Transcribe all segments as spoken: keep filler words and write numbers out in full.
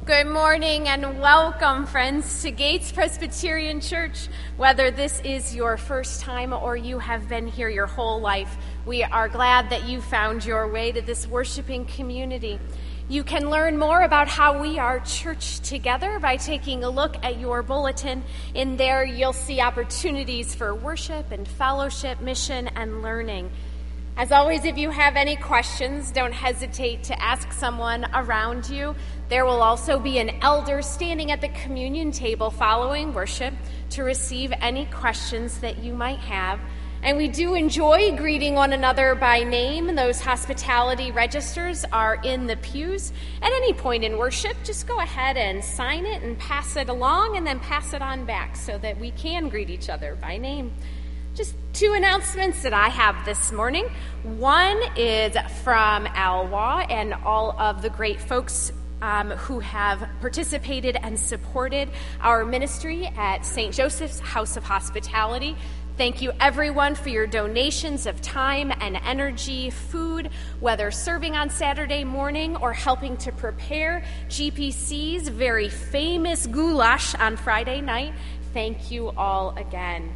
Good morning and welcome, friends, to Gates Presbyterian Church. Whether this is your first time or you have been here your whole life, we are glad that you found your way to this worshiping community. You can learn more about how we are church together by taking a look at your bulletin. In there, you'll see opportunities for worship and fellowship, mission, and learning. As always, if you have any questions, don't hesitate to ask someone around you. There will also be an elder standing at the communion table following worship to receive any questions that you might have. And we do enjoy greeting one another by name. Those hospitality registers are in the pews. At any point in worship, just go ahead and sign it and pass it along and then pass it on back so that we can greet each other by name. Just two announcements that I have this morning. One is from Alwa and all of the great folks um, who have participated and supported our ministry at Saint Joseph's House of Hospitality. Thank you, everyone, for your donations of time and energy, food, whether serving on Saturday morning or helping to prepare G P C's very famous goulash on Friday night. Thank you all again.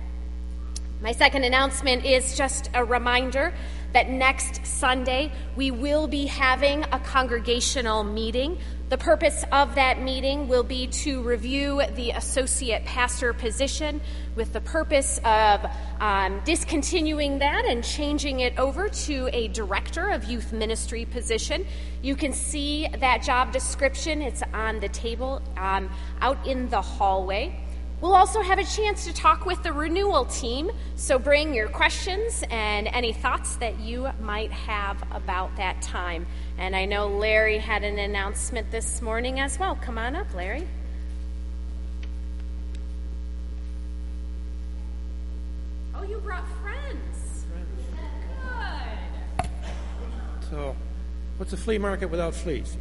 My second announcement is just a reminder that next Sunday we will be having a congregational meeting. The purpose of that meeting will be to review the associate pastor position with the purpose of um, discontinuing that and changing it over to a director of youth ministry position. You can see that job description. It's on the table um, out in the hallway. We'll also have a chance to talk with the renewal team, so bring your questions and any thoughts that you might have about that time. And I know Larry had an announcement this morning as well. Come on up, Larry. Oh, you brought friends. Good. So, what's a flea market without fleas?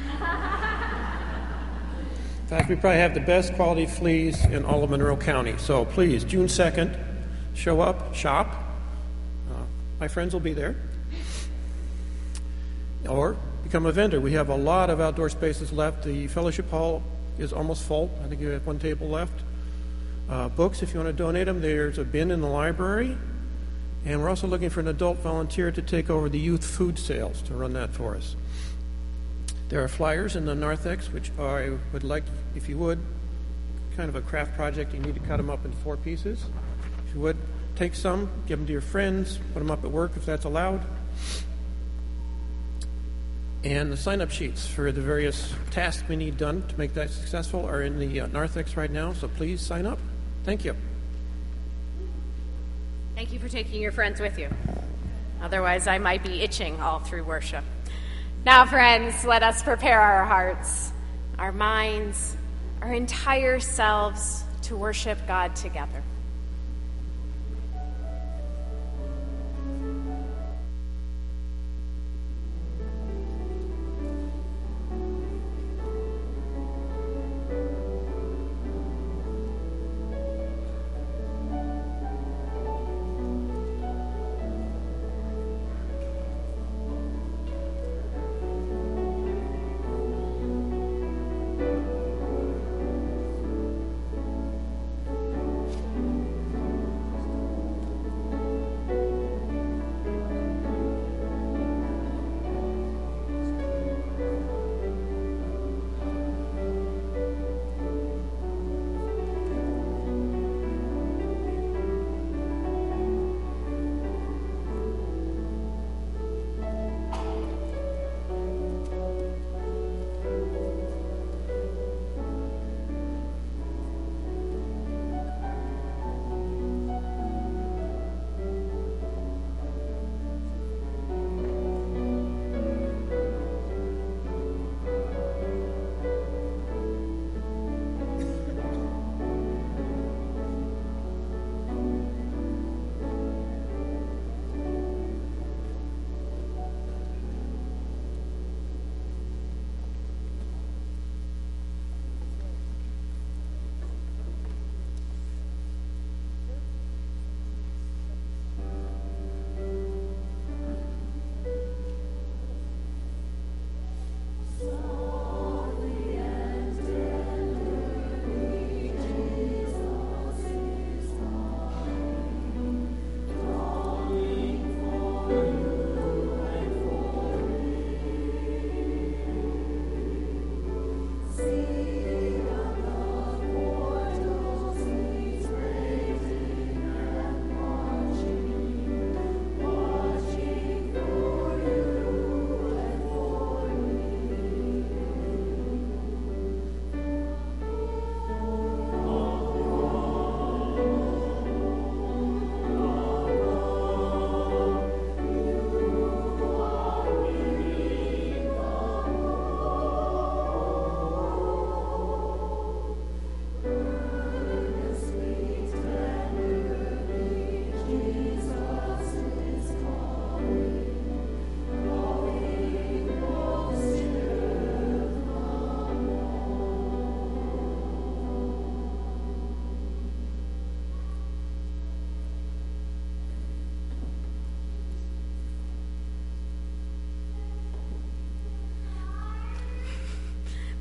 In fact, we probably have the best quality fleas in all of Monroe County. So please, June second, show up, shop. Uh, my friends will be there. Or become a vendor. We have a lot of outdoor spaces left. The fellowship hall is almost full. I think you have one table left. Uh, books, if you want to donate them, there's a bin in the library. And we're also looking for an adult volunteer to take over the youth food sales, to run that for us. There are flyers in the narthex, which I would like, if you would, kind of a craft project. You need to cut them up in four pieces. If you would, take some, give them to your friends, put them up at work if that's allowed. And the sign-up sheets for the various tasks we need done to make that successful are in the uh, narthex right now, so please sign up. Thank you. Thank you for taking your friends with you. Otherwise, I might be itching all through worship. Now, friends, let us prepare our hearts, our minds, our entire selves to worship God together.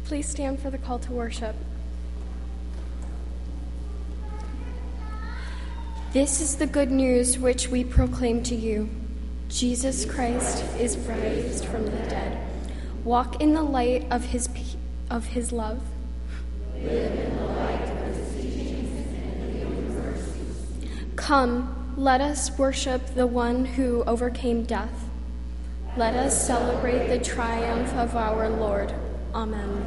Please stand for the call to worship. This is the good news which we proclaim to you. Jesus Christ is raised from the dead. Walk in the light of his of his love. Live in the light of his teachings and healing mercies. Come, let us worship the one who overcame death. Let us celebrate the triumph of our Lord. Amen.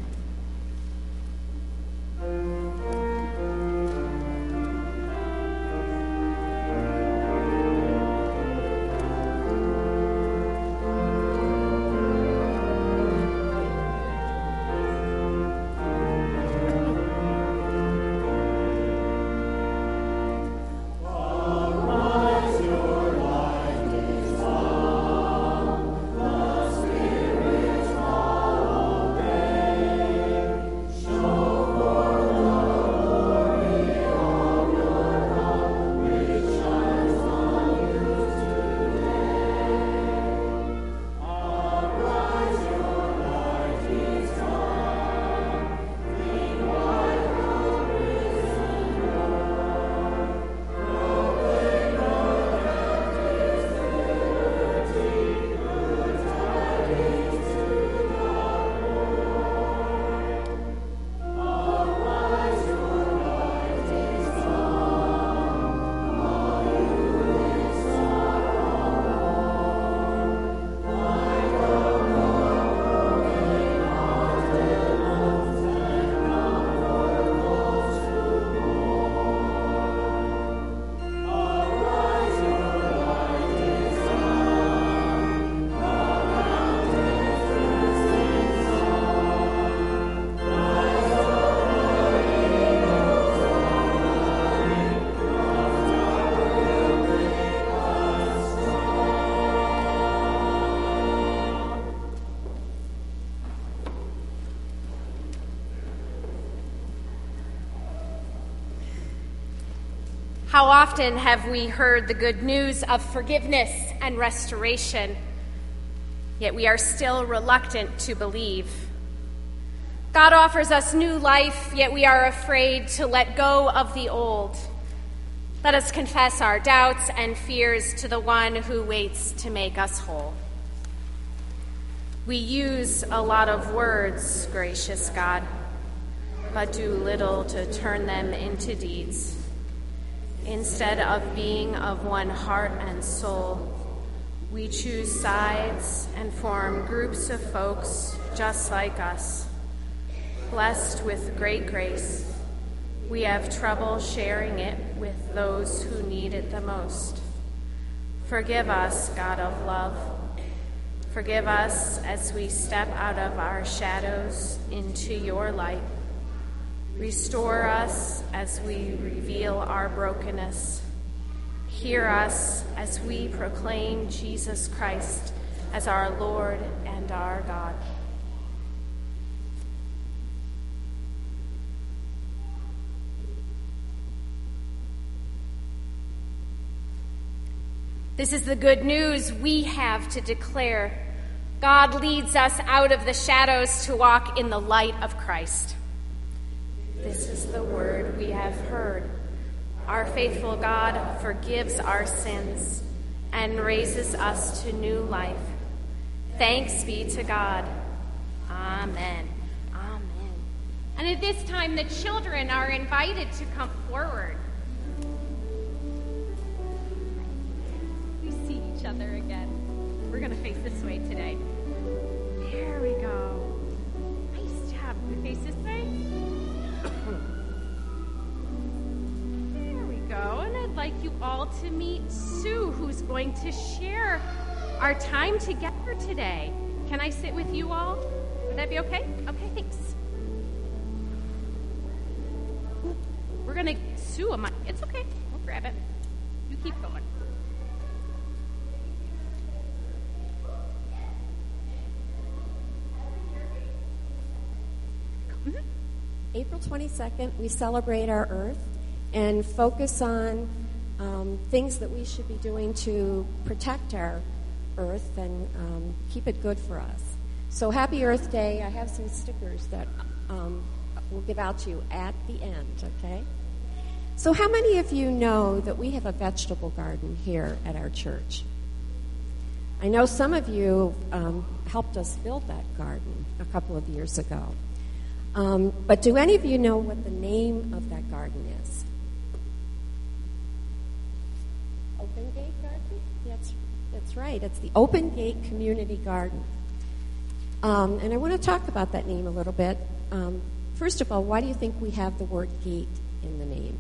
How often have we heard the good news of forgiveness and restoration, yet we are still reluctant to believe. God offers us new life, yet we are afraid to let go of the old. Let us confess our doubts and fears to the one who waits to make us whole. We use a lot of words, gracious God, but do little to turn them into deeds. Instead of being of one heart and soul, we choose sides and form groups of folks just like us. Blessed with great grace, we have trouble sharing it with those who need it the most. Forgive us, God of love. Forgive us as we step out of our shadows into your light. Restore us as we reveal our brokenness. Hear us as we proclaim Jesus Christ as our Lord and our God. This is the good news we have to declare. God leads us out of the shadows to walk in the light of Christ. This is the word we have heard. Our faithful God forgives our sins and raises us to new life. Thanks be to God. Amen. Amen. And at this time, the children are invited to come forward. We see each other again. We're going to face this way today. There we go. Nice job. We face this way. There we go. And I'd like you all to meet Sue, who's going to share our time together today. Can I sit with you all? Would that be okay? Okay, thanks. We're going to Sue a mic. It's okay. We'll grab it. You keep going. Mm-hmm. April twenty-second, we celebrate our Earth and focus on um, things that we should be doing to protect our Earth and um, keep it good for us. So happy Earth Day. I have some stickers that um, we'll give out to you at the end, okay? So how many of you know that we have a vegetable garden here at our church? I know some of you um, helped us build that garden a couple of years ago. Um, but do any of you know what the name of that garden is? Open Gate Garden? That's, that's right. It's the Open Gate Community Garden. Um, and I want to talk about that name a little bit. Um, first of all, why do you think we have the word gate in the name?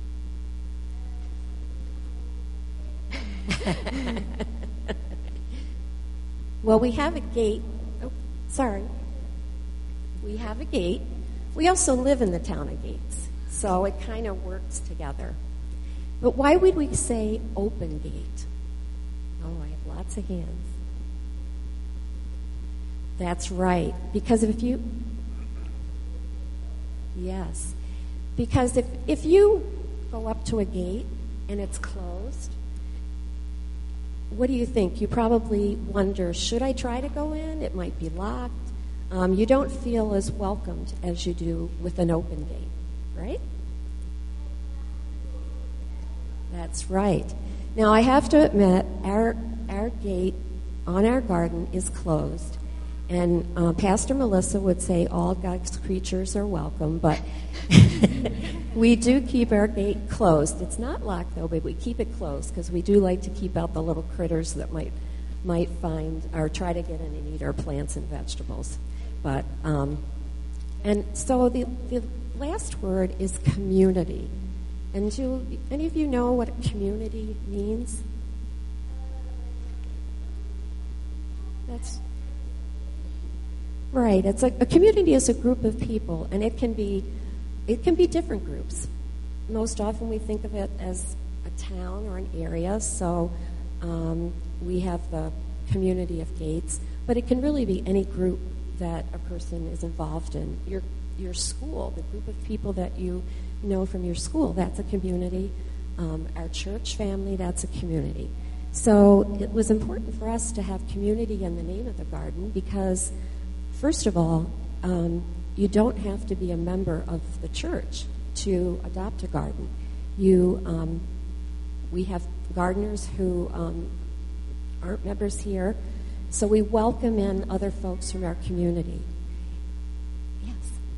Well, we have a gate. Oh, sorry. We have a gate. We also live in the town of Gates, so it kind of works together. But why would we say open gate? Oh, I have lots of hands. That's right. Because if you... Yes. Because if, if you go up to a gate and it's closed, what do you think? You probably wonder, should I try to go in? It might be locked. Um, you don't feel as welcomed as you do with an open gate, right? That's right. Now, I have to admit, our, our gate on our garden is closed. And uh, Pastor Melissa would say all God's creatures are welcome, but we do keep our gate closed. It's not locked, though, but we keep it closed because we do like to keep out the little critters that might might find or try to get in and eat our plants and vegetables. But um, and so the the last word is community. And do any of you know what community means? That's right. It's a, a community is a group of people, and it can be it can be different groups. Most often, we think of it as a town or an area. So um, we have the community of Gates, but it can really be any group that a person is involved in. Your your school, the group of people that you know from your school, that's a community. Um, our church family, that's a community. So it was important for us to have community in the name of the garden because, first of all, um, you don't have to be a member of the church to adopt a garden. You, um, we have gardeners who um, aren't members here, so we welcome in other folks from our community. Yes.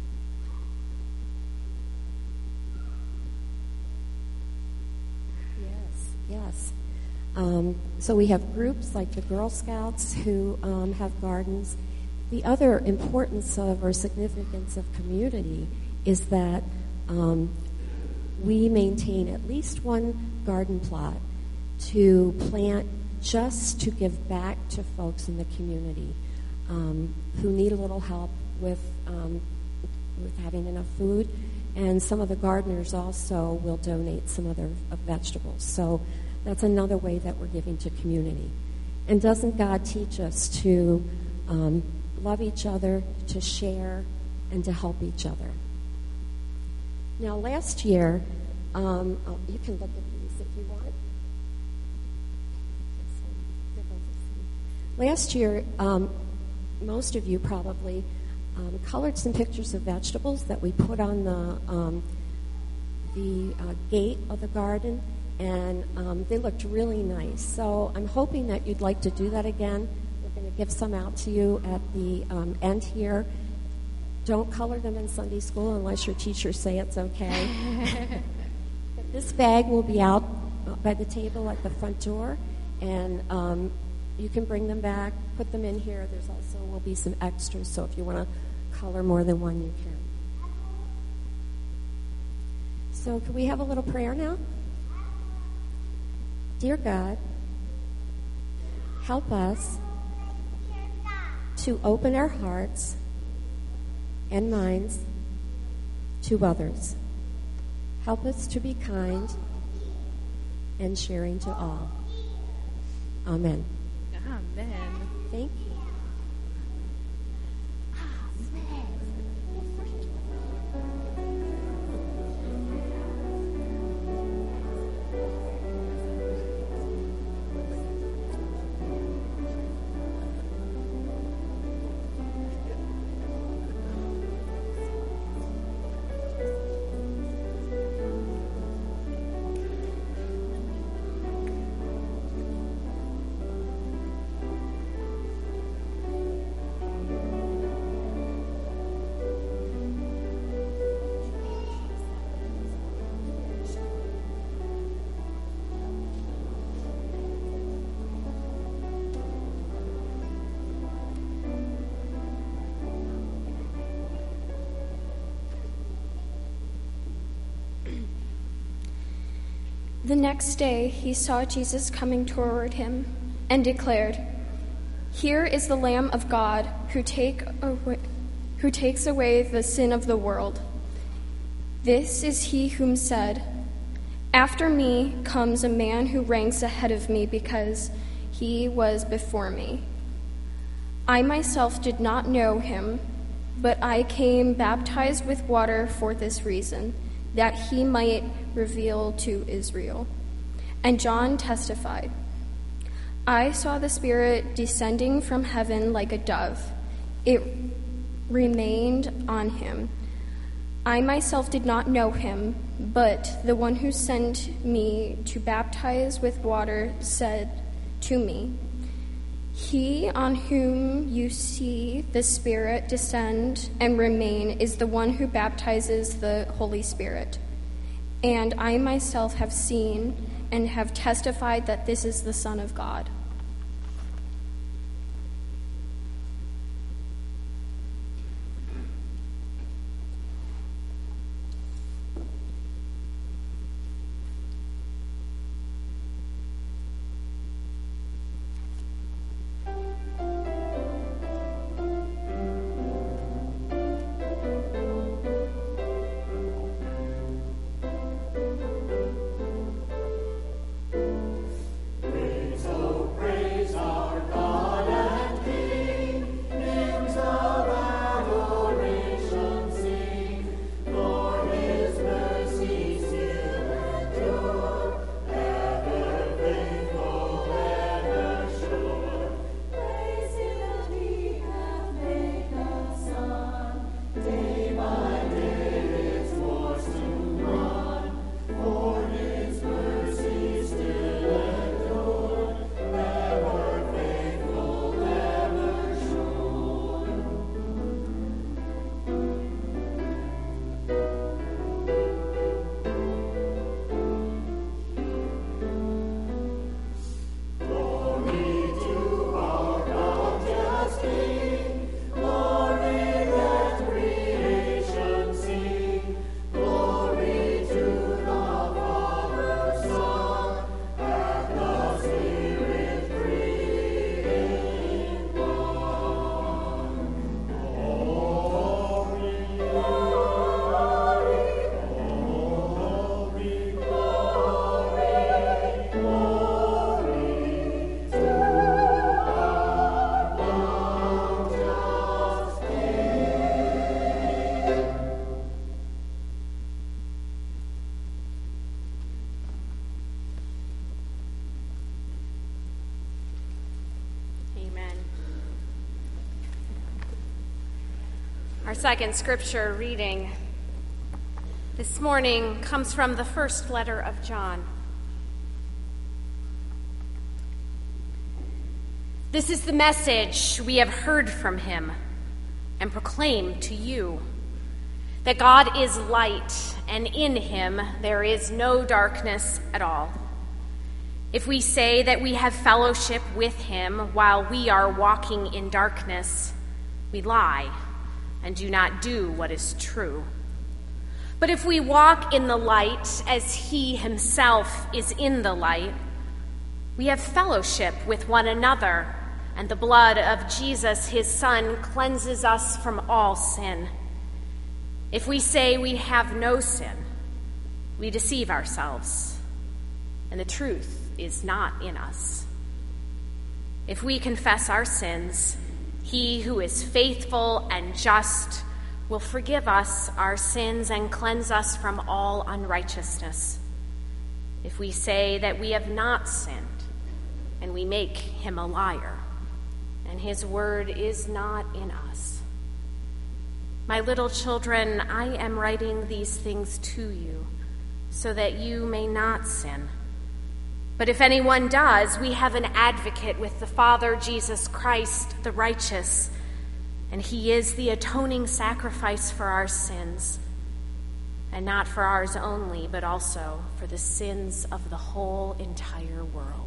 Yes, yes. Um, so we have groups like the Girl Scouts who um, have gardens. The other importance of or significance of community is that um, we maintain at least one garden plot to plant just to give back to folks in the community um, who need a little help with um, with having enough food. And some of the gardeners also will donate some other uh, vegetables. So that's another way that we're giving to community. And doesn't God teach us to um, love each other, to share, and to help each other? Now, last year, um, oh, you can look at these if you want. Last year, um, most of you probably um, colored some pictures of vegetables that we put on the um, the uh, gate of the garden, and um, they looked really nice. So I'm hoping that you'd like to do that again. We're going to give some out to you at the um, end here. Don't color them in Sunday school unless your teachers say it's okay. But this bag will be out by the table at the front door, and um, you can bring them back, put them in here. There's also will be some extras, so if you want to color more than one, you can. So can we have a little prayer now? Dear God, help us to open our hearts and minds to others. Help us to be kind and sharing to all. Amen. Amen. Thank you. The next day he saw Jesus coming toward him and declared, "Here is the Lamb of God who, take away, who takes away the sin of the world. This is he whom said, 'After me comes a man who ranks ahead of me because he was before me.' I myself did not know him, but I came baptized with water for this reason, that he might reveal to Israel." And John testified, "I saw the Spirit descending from heaven like a dove. It remained on him. I myself did not know him, but the one who sent me to baptize with water said to me, 'He on whom you see the Spirit descend and remain is the one who baptizes the Holy Spirit.' And I myself have seen and have testified that this is the Son of God." Our second scripture reading this morning comes from the first letter of John. This is the message we have heard from him and proclaim to you, that God is light, and in him there is no darkness at all. If we say that we have fellowship with him while we are walking in darkness, we lie and do not do what is true. But if we walk in the light as he himself is in the light, we have fellowship with one another, and the blood of Jesus, his Son, cleanses us from all sin. If we say we have no sin, we deceive ourselves, and the truth is not in us. If we confess our sins, he who is faithful and just will forgive us our sins and cleanse us from all unrighteousness. If we say that we have not sinned, and we make him a liar, and his word is not in us. My little children, I am writing these things to you so that you may not sin. But if anyone does, we have an advocate with the Father, Jesus Christ, the righteous, and he is the atoning sacrifice for our sins, and not for ours only, but also for the sins of the whole entire world.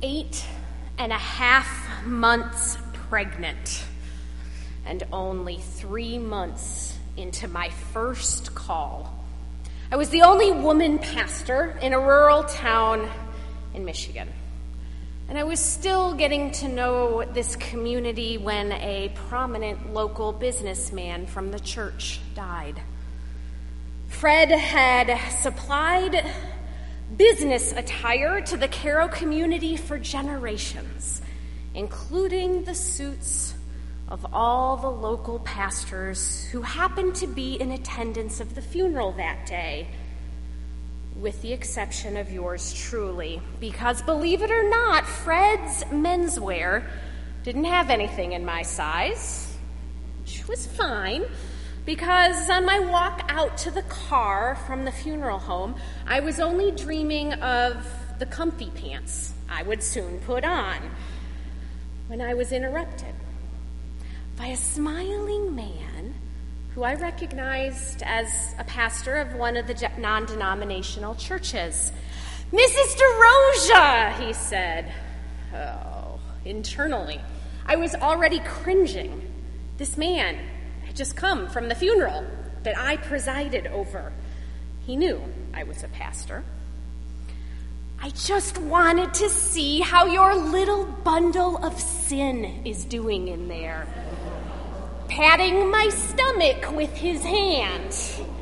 eight and a half months pregnant and only three months into my first call. I was the only woman pastor in a rural town in Michigan. And I was still getting to know this community when a prominent local businessman from the church died. Fred had supplied business attire to the Caro community for generations, including the suits of all the local pastors who happened to be in attendance of the funeral that day, with the exception of yours truly, because believe it or not, Fred's menswear didn't have anything in my size, which was fine, because on my walk out to the car from the funeral home, I was only dreaming of the comfy pants I would soon put on, when I was interrupted by a smiling man who I recognized as a pastor of one of the non-denominational churches. "Missus DeRosa," he said. Oh, internally, I was already cringing. This man had just come from the funeral that I presided over. He knew I was a pastor. "I just wanted to see how your little bundle of sin is doing in there," patting my stomach with his hand.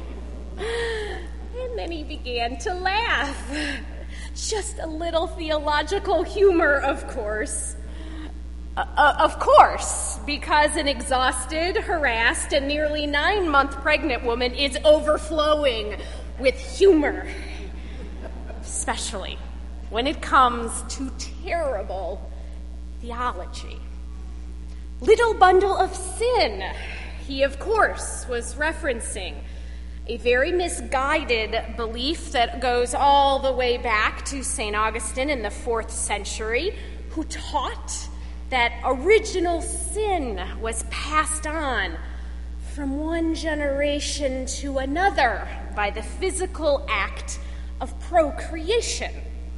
And then he began to laugh. Just a little theological humor, of course. Uh, uh, of course, because an exhausted, harassed, and nearly nine-month pregnant woman is overflowing with humor, especially when it comes to terrible theology. Little bundle of sin, he of course was referencing a very misguided belief that goes all the way back to Saint Augustine in the fourth century, who taught that original sin was passed on from one generation to another by the physical act of procreation.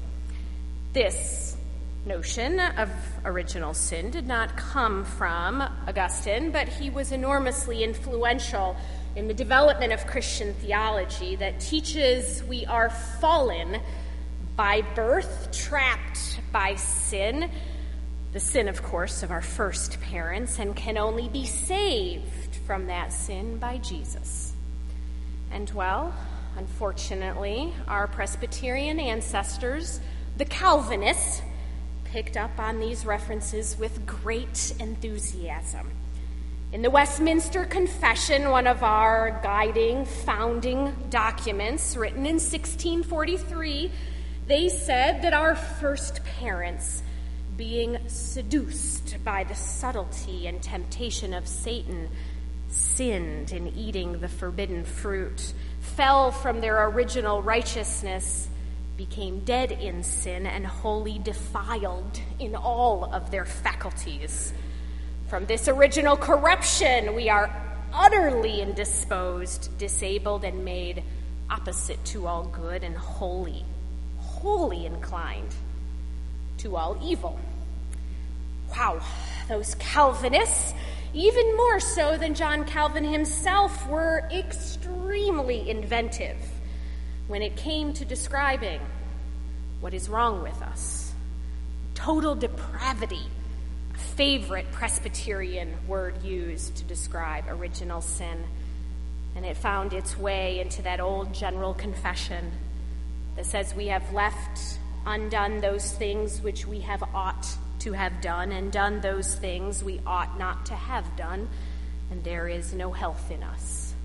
This notion of original sin did not come from Augustine, but he was enormously influential in the development of Christian theology that teaches we are fallen by birth, trapped by sin, the sin, of course, of our first parents, and can only be saved from that sin by Jesus. And well, unfortunately, our Presbyterian ancestors, the Calvinists, picked up on these references with great enthusiasm. In the Westminster Confession, one of our guiding founding documents, written in sixteen forty-three, they said that our first parents, being seduced by the subtlety and temptation of Satan, sinned in eating the forbidden fruit, fell from their original righteousness, became dead in sin, and wholly defiled in all of their faculties. From this original corruption, we are utterly indisposed, disabled, and made opposite to all good, and wholly, wholly inclined to all evil. Wow, those Calvinists, even more so than John Calvin himself, were extremely inventive when it came to describing what is wrong with us. Total depravity, a favorite Presbyterian word used to describe original sin. And it found its way into that old general confession that says we have left undone those things which we have ought to have done, and done those things we ought not to have done, and there is no health in us.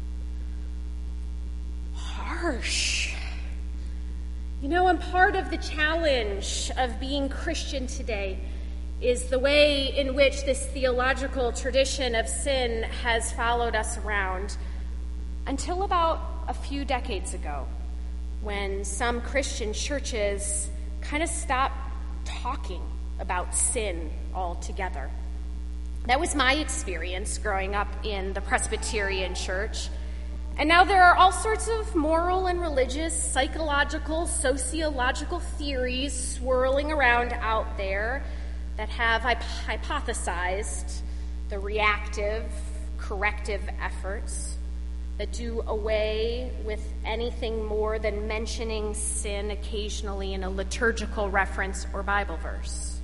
Harsh. You know, and part of the challenge of being Christian today is the way in which this theological tradition of sin has followed us around until about a few decades ago, when some Christian churches kind of stopped talking about sin altogether. That was my experience growing up in the Presbyterian church And now there are all sorts of moral and religious, psychological, sociological theories swirling around out there that have hypothesized the reactive, corrective efforts that do away with anything more than mentioning sin occasionally in a liturgical reference or Bible verse.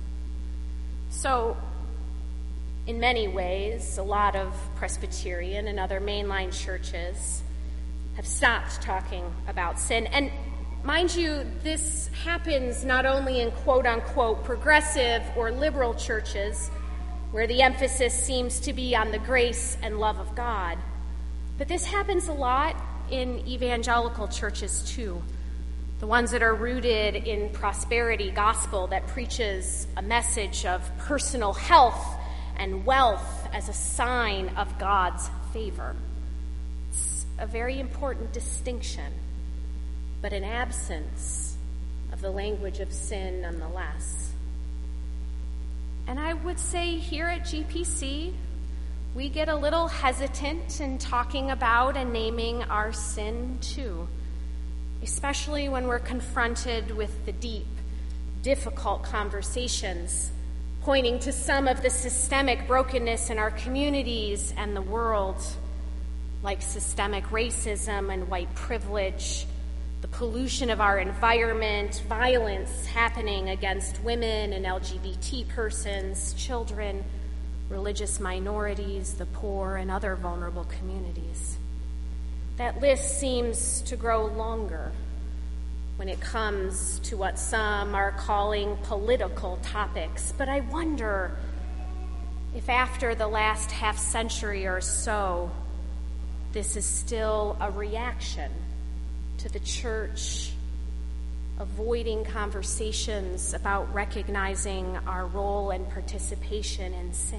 So, in many ways, a lot of Presbyterian and other mainline churches have stopped talking about sin. And mind you, this happens not only in quote-unquote progressive or liberal churches, where the emphasis seems to be on the grace and love of God, but this happens a lot in evangelical churches too, the ones that are rooted in prosperity gospel that preaches a message of personal health and wealth as a sign of God's favor. It's a very important distinction, but an absence of the language of sin nonetheless. And I would say here at G P C, we get a little hesitant in talking about and naming our sin too, especially when we're confronted with the deep, difficult conversations pointing to some of the systemic brokenness in our communities and the world, like systemic racism and white privilege, the pollution of our environment, violence happening against women and L G B T persons, children, religious minorities, the poor, and other vulnerable communities. That list seems to grow longer when it comes to what some are calling political topics. But I wonder if after the last half century or so, this is still a reaction to the church avoiding conversations about recognizing our role and participation in sin.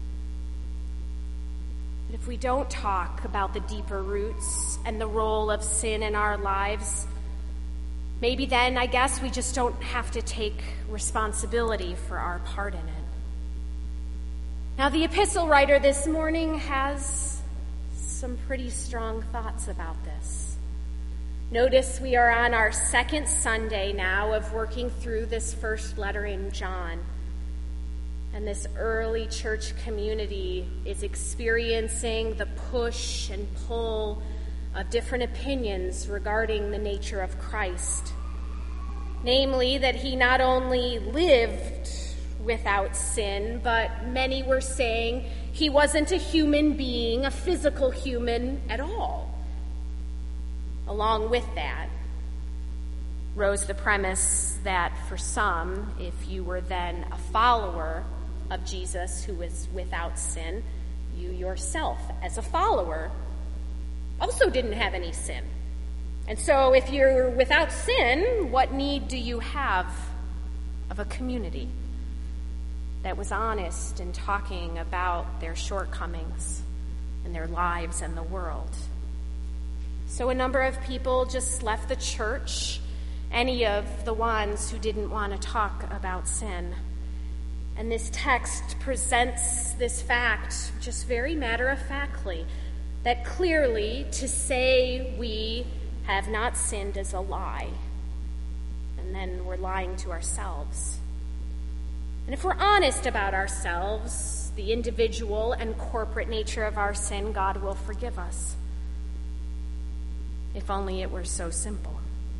But if we don't talk about the deeper roots and the role of sin in our lives, maybe then, I guess, we just don't have to take responsibility for our part in it. Now, the epistle writer this morning has some pretty strong thoughts about this. Notice we are on our second Sunday now of working through this first letter in John. And this early church community is experiencing the push and pull of different opinions regarding the nature of Christ. Namely, that he not only lived without sin, but many were saying he wasn't a human being, a physical human at all. Along with that rose the premise that for some, if you were then a follower of Jesus who was without sin, you yourself, as a follower, also didn't have any sin. And so if you're without sin, what need do you have of a community that was honest in talking about their shortcomings and their lives and the world? So a number of people just left the church, any of the ones who didn't want to talk about sin. And this text presents this fact just very matter-of-factly, that clearly to say we have not sinned is a lie, and then we're lying to ourselves. And if we're honest about ourselves, the individual and corporate nature of our sin, God will forgive us. If only it were so simple.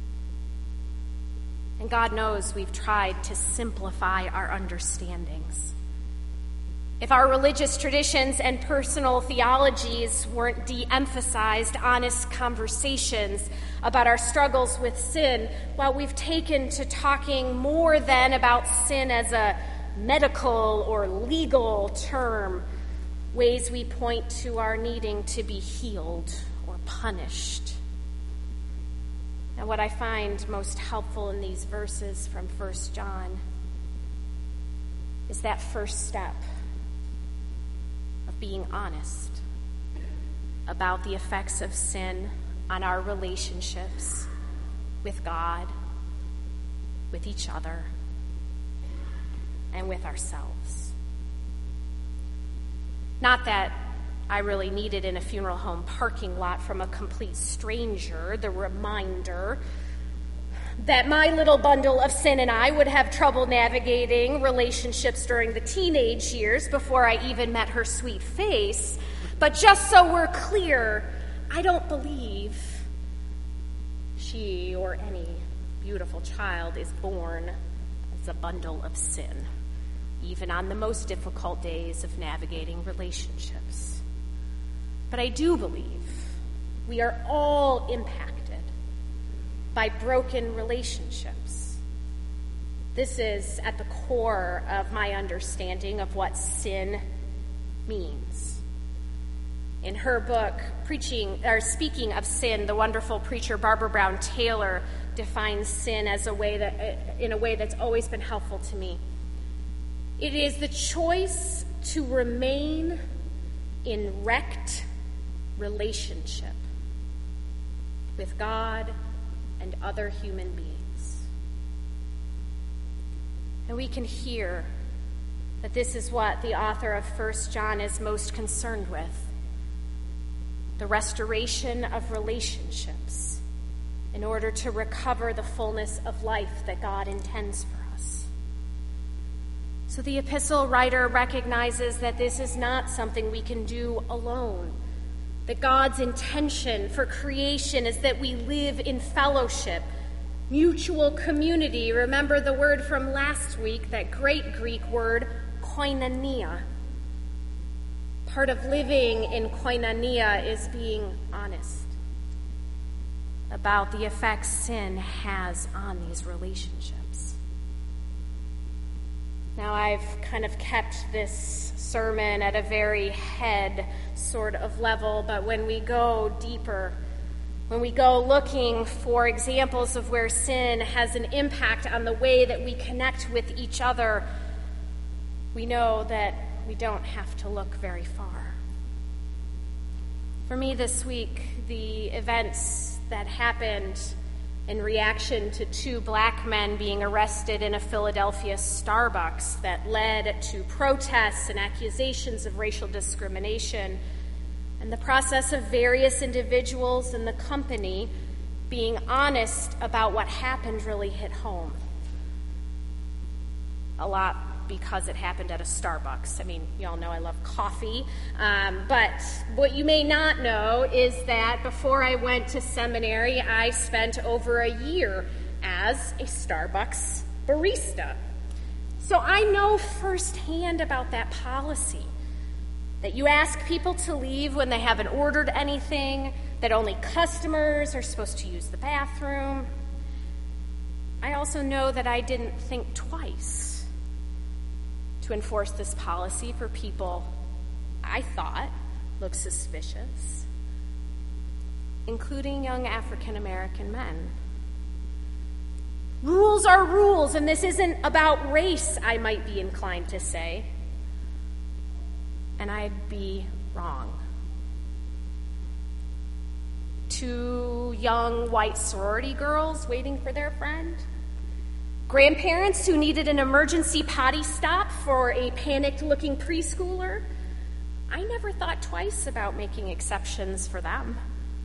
And God knows we've tried to simplify our understandings. If our religious traditions and personal theologies weren't de-emphasized honest conversations about our struggles with sin, while we've taken to talking more than about sin as a medical or legal term, ways we point to our needing to be healed or punished. Now, what I find most helpful in these verses from First John is that first step of being honest about the effects of sin on our relationships with God, with each other, and with ourselves. Not that I really needed in a funeral home parking lot from a complete stranger, the reminder that my little bundle of sin and I would have trouble navigating relationships during the teenage years before I even met her sweet face. But just so we're clear, I don't believe she or any beautiful child is born as a bundle of sin, even on the most difficult days of navigating relationships. But I do believe we are all impacted by broken relationships. This is at the core of my understanding of what sin means. In her book, preaching or speaking of sin, the wonderful preacher Barbara Brown Taylor defines sin as a way that, in a way that's always been helpful to me. It is the choice to remain in wrecked relationship with God and other human beings. And we can hear that this is what the author of First John is most concerned with: the restoration of relationships in order to recover the fullness of life that God intends for us. So the epistle writer recognizes that this is not something we can do alone, that God's intention for creation is that we live in fellowship, mutual community. Remember the word from last week, that great Greek word, koinonia. Part of living in koinonia is being honest about the effects sin has on these relationships. Now, I've kind of kept this sermon at a very head sort of level, but when we go deeper, when we go looking for examples of where sin has an impact on the way that we connect with each other, we know that we don't have to look very far. For me this week, the events that happened in reaction to two black men being arrested in a Philadelphia Starbucks that led to protests and accusations of racial discrimination, and the process of various individuals in the company being honest about what happened really hit home. A lot because it happened at a Starbucks. I mean, you all know I love coffee. Um, but what you may not know is that before I went to seminary, I spent over a year as a Starbucks barista. So I know firsthand about that policy, that you ask people to leave when they haven't ordered anything, that only customers are supposed to use the bathroom. I also know that I didn't think twice to enforce this policy for people I thought looked suspicious, including young African American men. Rules are rules, and this isn't about race, I might be inclined to say. And I'd be wrong. Two young white sorority girls waiting for their friend. Grandparents who needed an emergency potty stop for a panicked-looking preschooler. I never thought twice about making exceptions for them.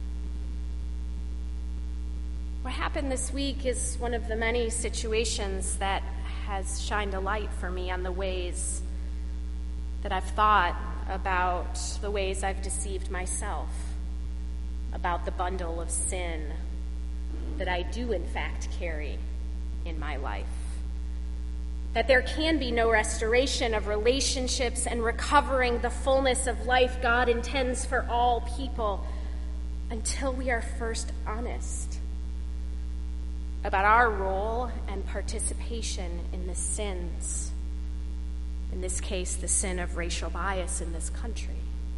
What happened this week is one of the many situations that has shined a light for me on the ways that I've thought about the ways I've deceived myself, about the bundle of sin that I do in fact carry in my life. That there can be no restoration of relationships and recovering the fullness of life God intends for all people until we are first honest about our role and participation in the sins, in this case, the sin of racial bias in this country.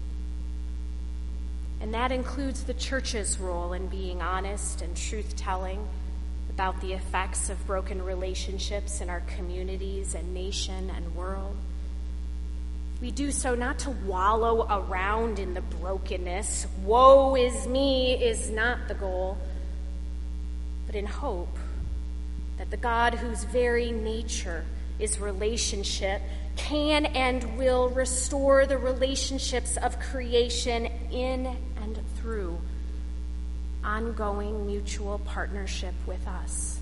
And that includes the church's role in being honest and truth-telling about the effects of broken relationships in our communities and nation and world. We do so not to wallow around in the brokenness. Woe is me is not the goal, but in hope that the God whose very nature is relationship, can and will restore the relationships of creation in and through ongoing mutual partnership with us.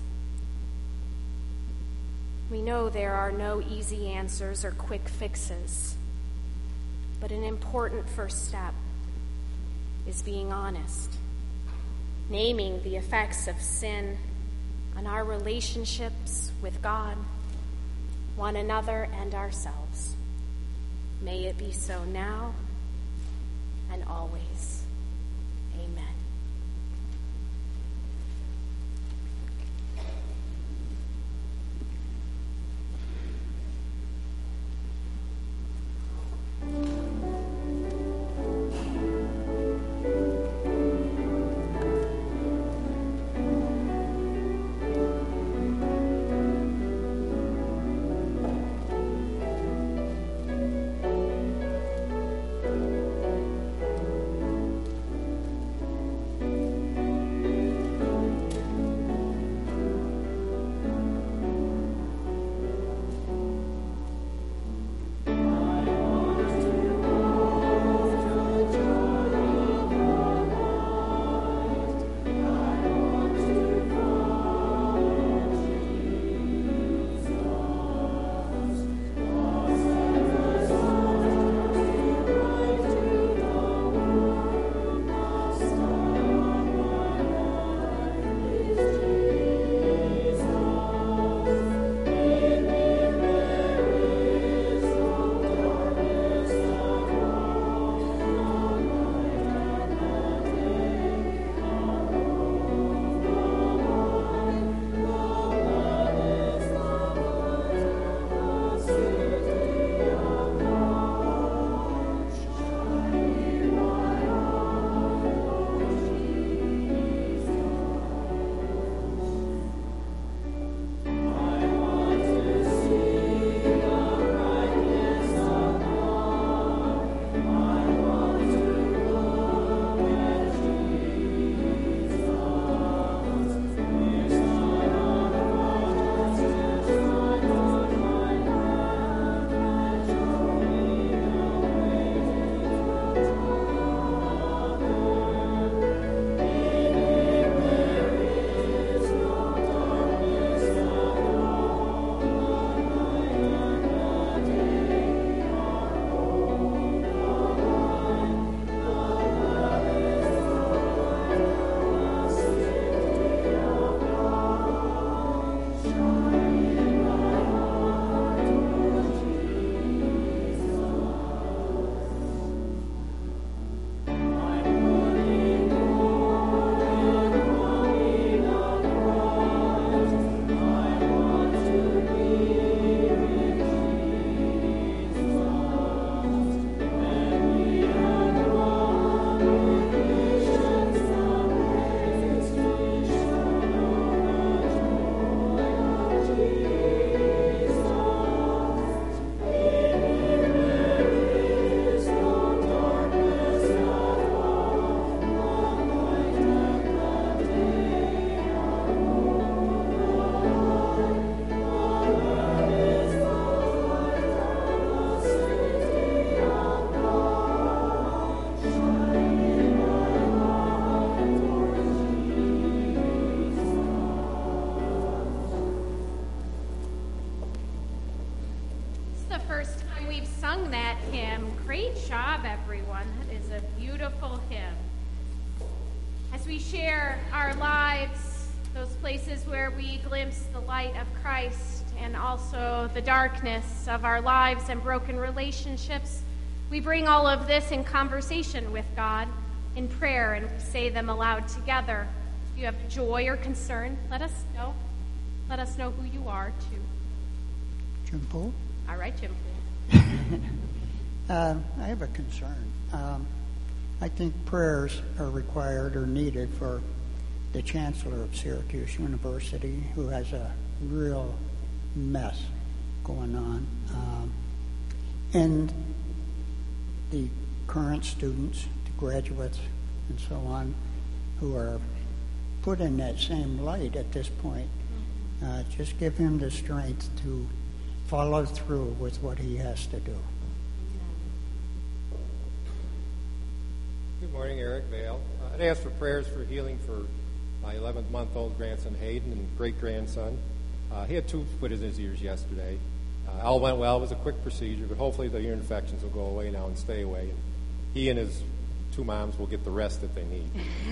We know there are no easy answers or quick fixes, but an important first step is being honest, naming the effects of sin on our relationships with God, one another, and ourselves. May it be so now and always. Amen. Sung that hymn. Great job, everyone. That is a beautiful hymn. As we share our lives, those places where we glimpse the light of Christ and also the darkness of our lives and broken relationships, we bring all of this in conversation with God in prayer, and we say them aloud together. If you have joy or concern, let us know. Let us know who you are, too. Jim Poole. All right, Jim Poole. uh, I have a concern. Um, I think prayers are required or needed for the Chancellor of Syracuse University, who has a real mess going on, um, and the current students, the graduates, and so on, who are put in that same light at this point. Uh, just give him the strength to follow through with what he has to do. Good morning, Eric Vale. Uh, I'd ask for prayers for healing for my eleven-month-old grandson Hayden and great-grandson. Uh, he had tubes put in his ears yesterday. Uh, all went well. It was a quick procedure, but hopefully the ear infections will go away now and stay away. And he and his two moms will get the rest that they need.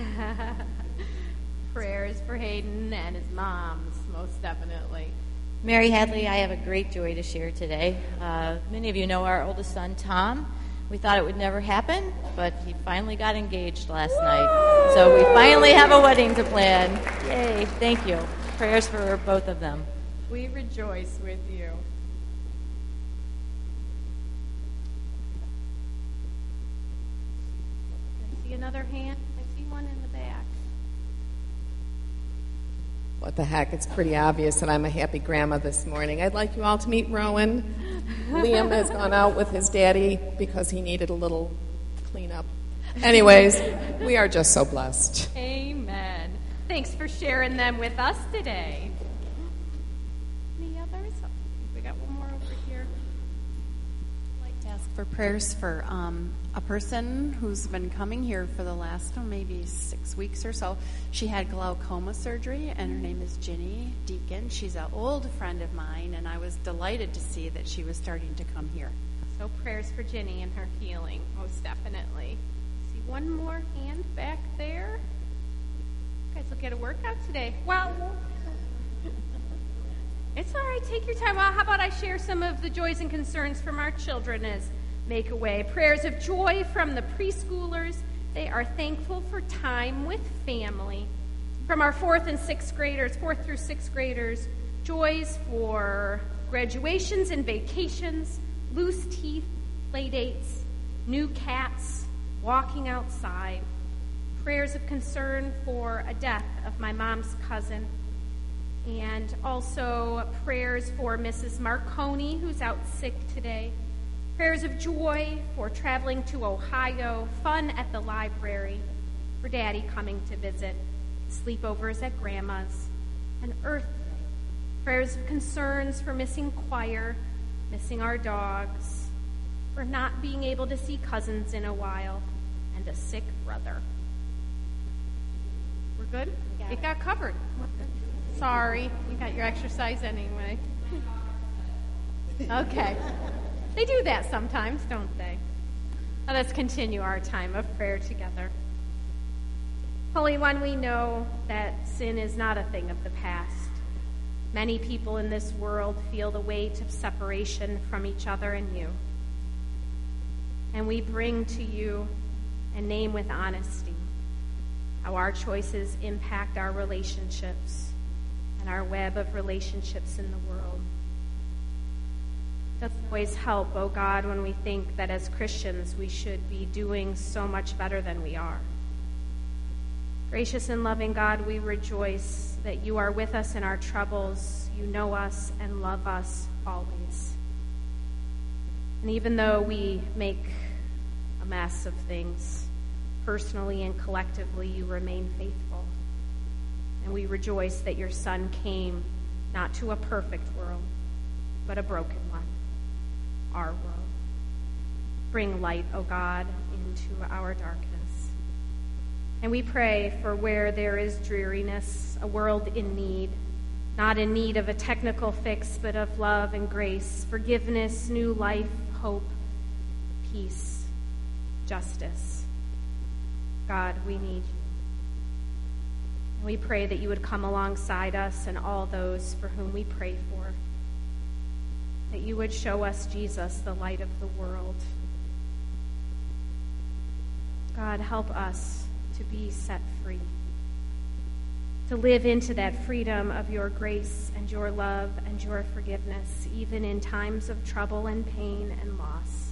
Prayers for Hayden and his moms, most definitely. Mary Hadley, I have a great joy to share today. Uh, many of you know our oldest son, Tom. We thought it would never happen, but he finally got engaged last Woo! night. So we finally have a wedding to plan. Yay, thank you. Prayers for both of them. We rejoice with you. I see another hand. I see one in the back. What the heck, it's pretty obvious that I'm a happy grandma this morning. I'd like you all to meet Rowan. Liam has gone out with his daddy because he needed a little cleanup. Anyways, we are just so blessed. Amen. Thanks for sharing them with us today. Any others? We got one more over here. I'd like to ask for prayers for um, a person who's been coming here for the last oh, maybe six weeks or so. She had glaucoma surgery, and her name is Ginny Deacon. She's an old friend of mine, and I was delighted to see that she was starting to come here. So prayers for Ginny and her healing, most definitely. See one more hand back there. You guys will get a workout today. Wow. It's all right. Take your time. Well, how about I share some of the joys and concerns from our children as make a way. Prayers of joy from the preschoolers. They are thankful for time with family. From our fourth and sixth graders, fourth through sixth graders, joys for graduations and vacations, loose teeth, play dates, new cats, walking outside. Prayers of concern for a death of my mom's cousin. And also prayers for Missus Marconi, who's out sick today. Prayers of joy for traveling to Ohio, fun at the library, for Daddy coming to visit, sleepovers at Grandma's, and Earth Day. Prayers of concerns for missing choir, missing our dogs, for not being able to see cousins in a while, and a sick brother. We're good? Got it. It got covered. Sorry, you got your exercise anyway. Okay. They do that sometimes, don't they? Now let's continue our time of prayer together. Holy One, we know that sin is not a thing of the past. Many people in this world feel the weight of separation from each other and you. And we bring to you and name with honesty how our choices impact our relationships and our web of relationships in the world. It doesn't always help, oh God, when we think that as Christians we should be doing so much better than we are. Gracious and loving God, we rejoice that you are with us in our troubles. You know us and love us always. And even though we make a mess of things, personally and collectively, you remain faithful. And we rejoice that your Son came not to a perfect world, but a broken one, our world. Bring light, O God, into our darkness. And we pray for where there is dreariness, a world in need, not in need of a technical fix, but of love and grace, forgiveness, new life, hope, peace, justice. God, we need you. And we pray that you would come alongside us and all those for whom we pray for, that you would show us Jesus, the light of the world. God, help us to be set free, to live into that freedom of your grace and your love and your forgiveness, even in times of trouble and pain and loss.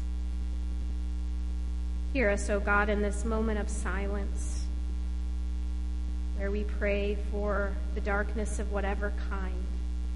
Hear us, O God, in this moment of silence, where we pray for the darkness of whatever kind.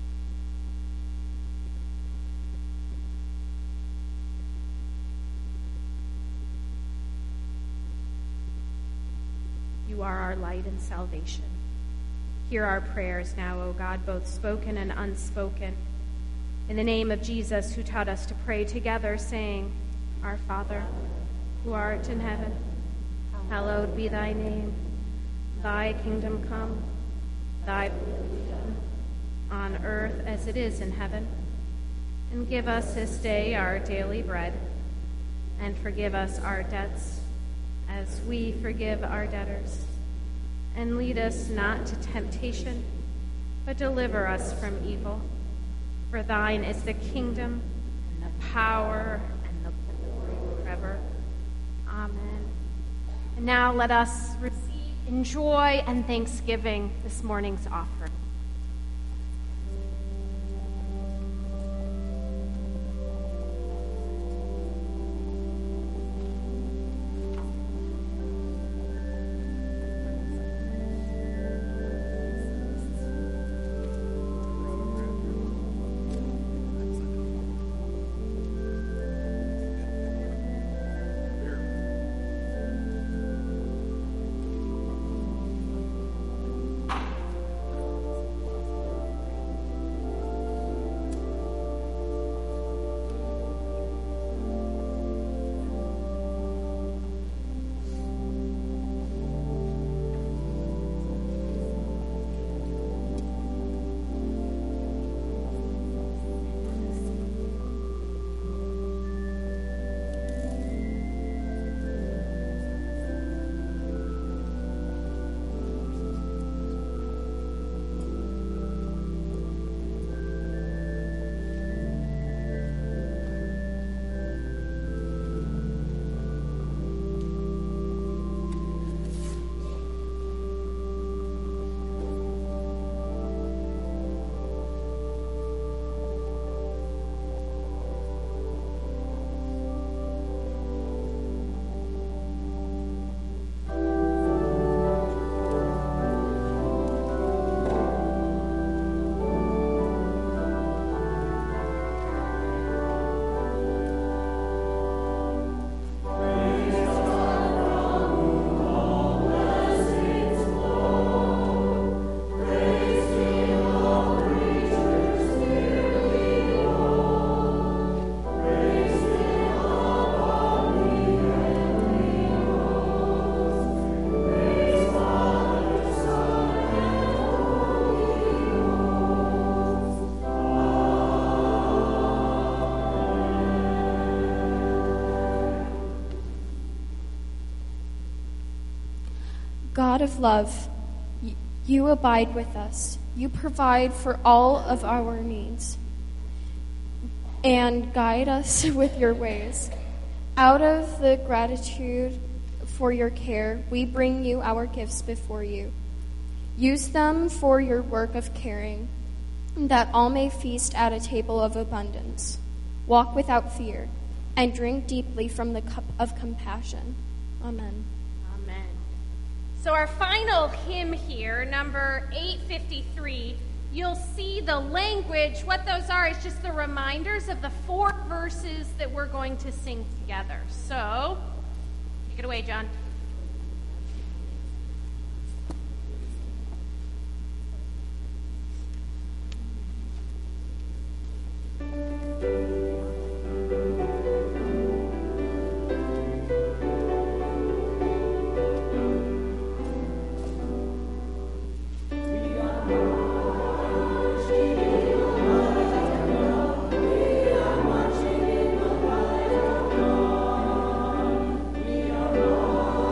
You are our light and salvation. Hear our prayers now, O God, both spoken and unspoken. In the name of Jesus, who taught us to pray together, saying, Our Father, who art in heaven, hallowed be thy name. Thy kingdom come, thy will be done, on earth as it is in heaven. And give us this day our daily bread, and forgive us our debts, as we forgive our debtors. And lead us not to temptation, but deliver us from evil. For thine is the kingdom, and the power, and the glory forever. Amen. And now let us receive in joy and thanksgiving this morning's offering. God of love, you abide with us. You provide for all of our needs and guide us with your ways. Out of the gratitude for your care, we bring you our gifts before you. Use them for your work of caring, that all may feast at a table of abundance, walk without fear, and drink deeply from the cup of compassion. Amen. Amen. So our final hymn here, number eight fifty-three, you'll see the language. What those are is just the reminders of the four verses that we're going to sing together. So, take it away, John. We are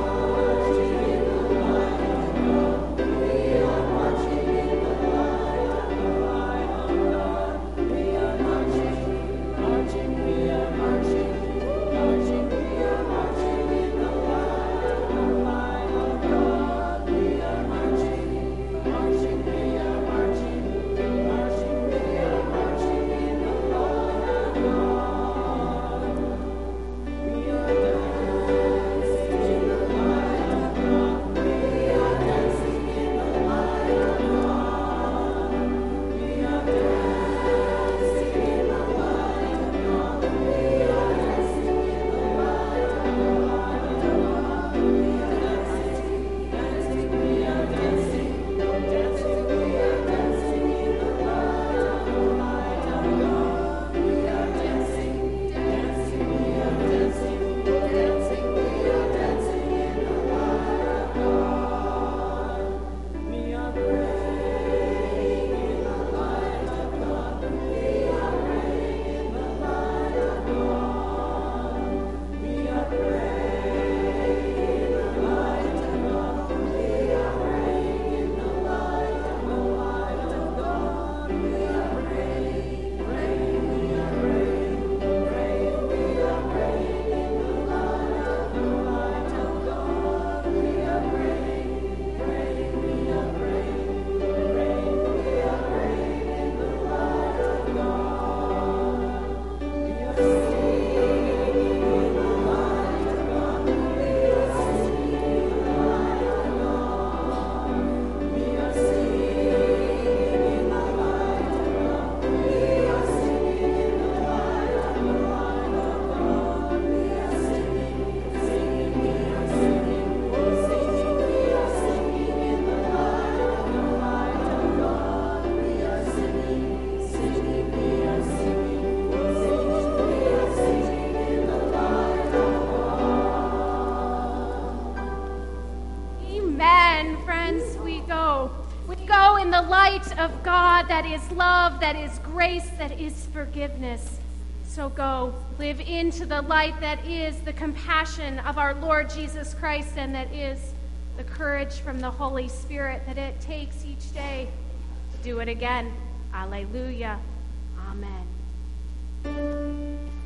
in the light of God that is love, that is grace, that is forgiveness. So go, live into the light that is the compassion of our Lord Jesus Christ, and that is the courage from the Holy Spirit that it takes each day to do it again. Alleluia. Amen.